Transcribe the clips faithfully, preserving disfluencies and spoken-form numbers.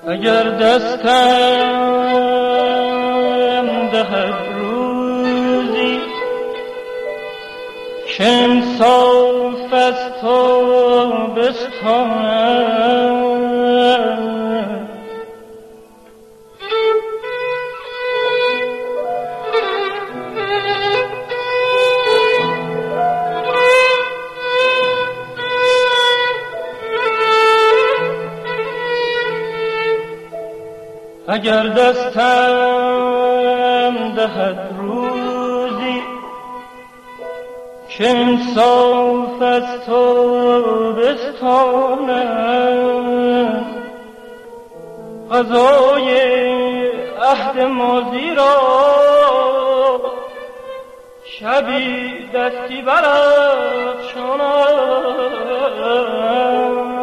اگر دستم دهد روزی که انصاف از تو بستانم، اگر دستم دهد روزی که انصاف از تو بستانم، قضای عهد ماضی را شبی دستی برافشانم.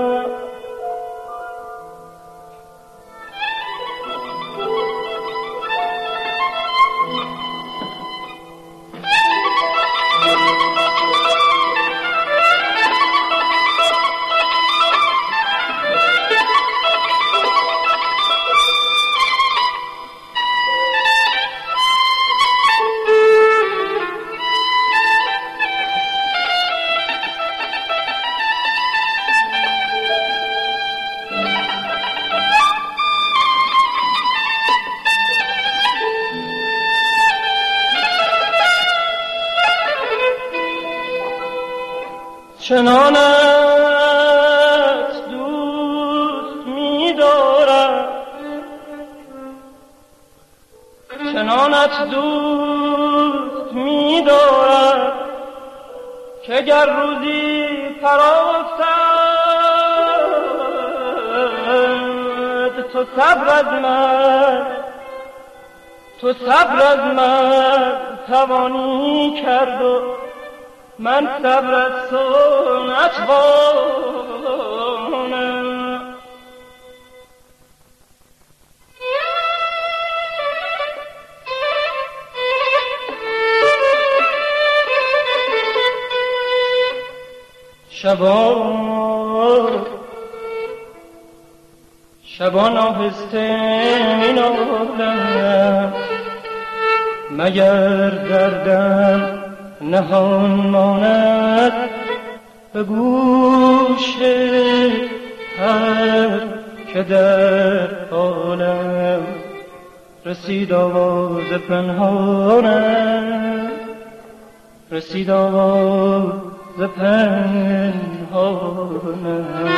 چنانت دوست می دارم، چنانت دوست می دارم که گر روزی فرافتد تو صبر از من، تو صبر از من توانی کرد و من صبر از تو نتوانم. شبان شبان آهسته می نالم، مگر دردم نهان ماند به گوش هر که در عالم رسید آواز پنهانم، رسید آواز پنهانم.